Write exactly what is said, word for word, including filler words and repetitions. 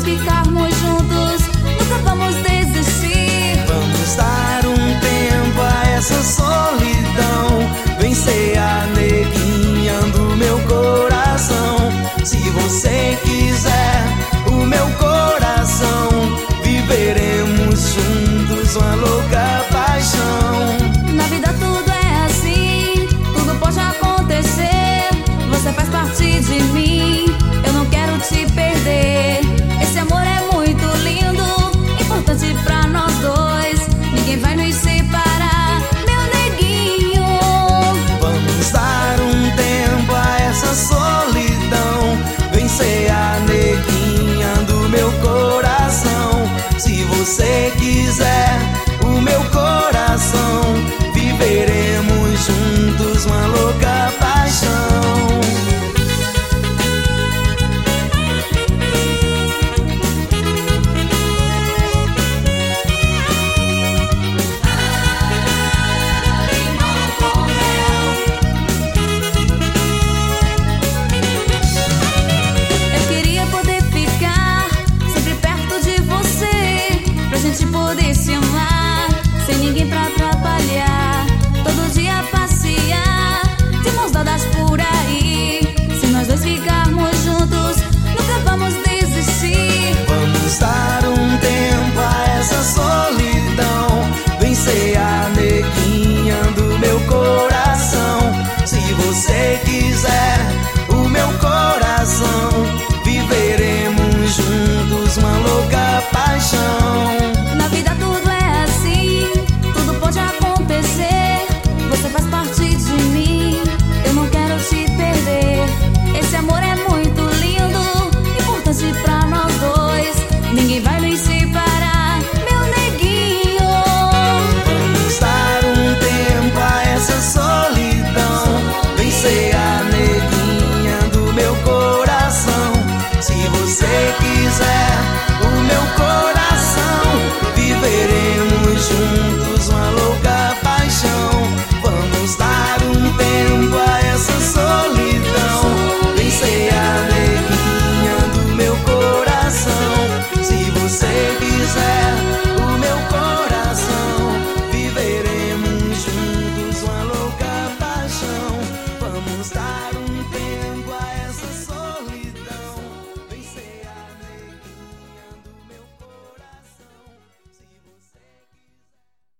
nós ficarmos juntos, nunca vamos desistir. Vamos dar um tempo a essa solidão, vencer a neguinha do meu coração. Se você quiser o meu coração, viveremos juntos uma louca paixão. Na vida tudo é assim, tudo pode acontecer. Você faz parte de mim, eu não quero te perder. Esse amor é muito lindo, importante pra nós dois. Ninguém vai nos separar, meu neguinho. Vamos dar um tempo a essa solidão, vencer a neguinha do meu coração. Se você quiser o meu coração, viveremos